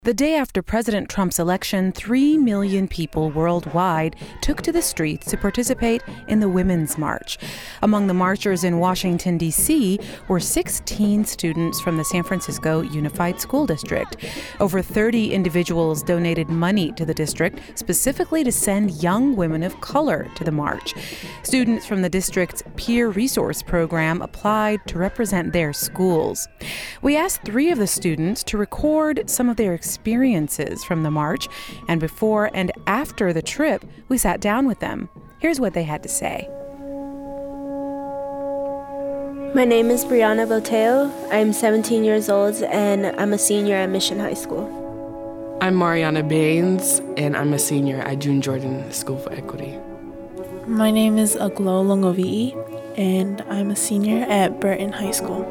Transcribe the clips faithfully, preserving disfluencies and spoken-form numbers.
The day after President Trump's election, three million people worldwide took to the streets to participate in the Women's March. Among the marchers in Washington, D C were sixteen students from the San Francisco Unified School District. Over thirty individuals donated money to the district, specifically to send young women of color to the march. Students from the district's peer resource program applied to represent their schools. We asked three of the students to record some of their experiences experiences from the march, and before and after the trip, we sat down with them. Here's what they had to say. My name is Brianna Boteo. I'm seventeen years old, and I'm a senior at Mission High School. I'm Mariana Baines, and I'm a senior at June Jordan School for Equity. My name is Aglo Longovi'i, and I'm a senior at Burton High School.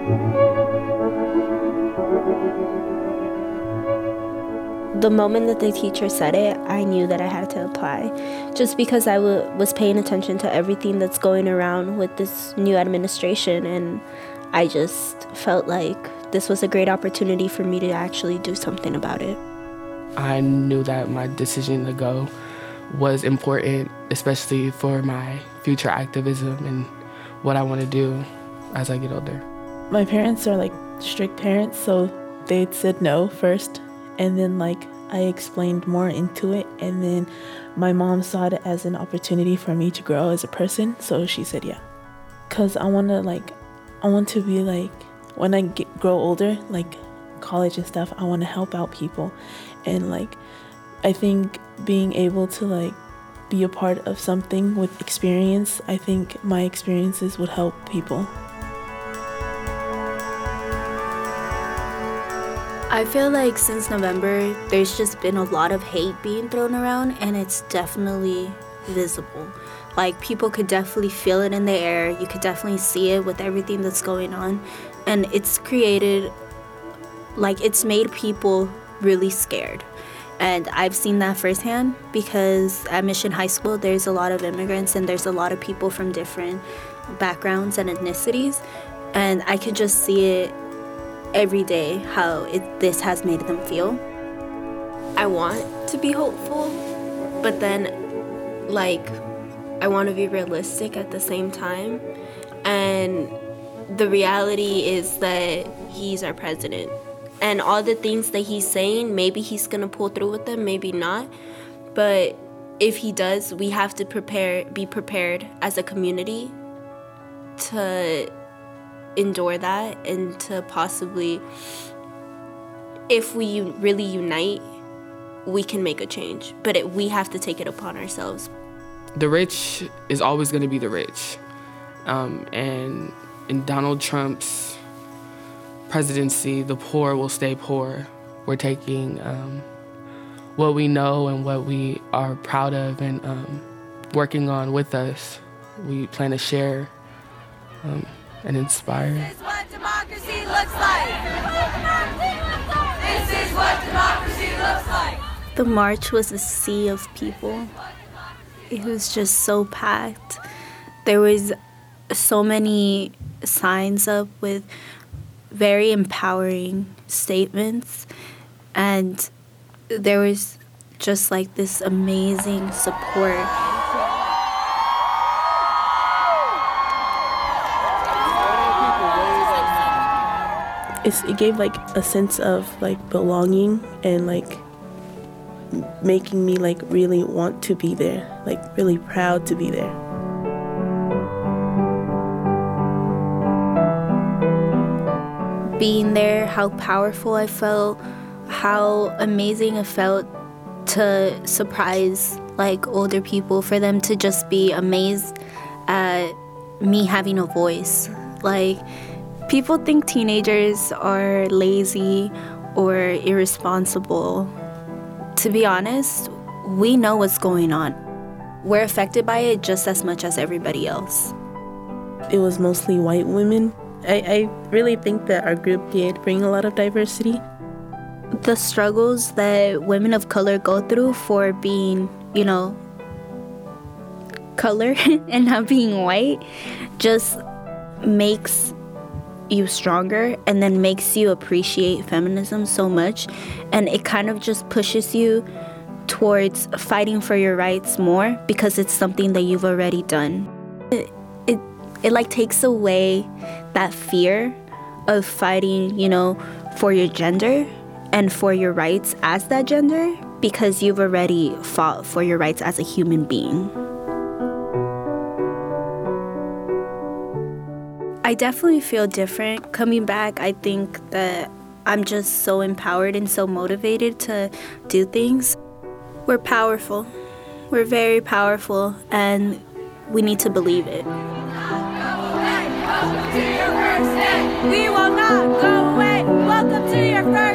The moment that the teacher said it, I knew that I had to apply, just because I w- was paying attention to everything that's going around with this new administration, and I just felt like this was a great opportunity for me to actually do something about it. I knew that my decision to go was important, especially for my future activism and what I want to do as I get older. My parents are like strict parents, so they said no first. And then, like, I explained more into it, and then my mom saw it as an opportunity for me to grow as a person, so she said yeah. Because I want to, like, I want to be, like, when I get, grow older, like, college and stuff, I want to help out people. And, like, I think being able to, like, be a part of something with experience, I think my experiences would help people. I feel like since November, there's just been a lot of hate being thrown around, and it's definitely visible. Like, people could definitely feel it in the air. You could definitely see it with everything that's going on. And it's created, like, it's made people really scared. And I've seen that firsthand because at Mission High School, there's a lot of immigrants and there's a lot of people from different backgrounds and ethnicities. And I could just see it every day how it, this has made them feel. I want to be hopeful, but then, like, I want to be realistic at the same time. And the reality is that he's our president. And all the things that he's saying, maybe he's going to pull through with them, maybe not. But if he does, we have to prepare, be prepared as a community to endure that, and to possibly, if we really unite, we can make a change. But it, we have to take it upon ourselves. The rich is always going to be the rich. Um, and in Donald Trump's presidency, the poor will stay poor. We're taking um, what we know and what we are proud of and um, working on with us. We plan to share um, and inspire. This is what democracy looks like. This is what democracy looks like. The march was a sea of people. It was just so packed. There was so many signs up with very empowering statements, and there was just like this amazing support. It's, it gave like a sense of like belonging and like making me like really want to be there, like really proud to be there. Being there, how powerful I felt, how amazing it felt to surprise like older people, for them to just be amazed at me having a voice. Like, people think teenagers are lazy or irresponsible. To be honest, we know what's going on. We're affected by it just as much as everybody else. It was mostly white women. I, I really think that our group did bring a lot of diversity. The struggles that women of color go through for being, you know, color and not being white just makes you stronger and then makes you appreciate feminism so much. And it kind of just pushes you towards fighting for your rights more because it's something that you've already done. It, it, it like takes away that fear of fighting, you know, for your gender and for your rights as that gender because you've already fought for your rights as a human being. I definitely feel different. Coming back, I think that I'm just so empowered and so motivated to do things. We're powerful. We're very powerful, and we need to believe it. We will not go away. Welcome to your first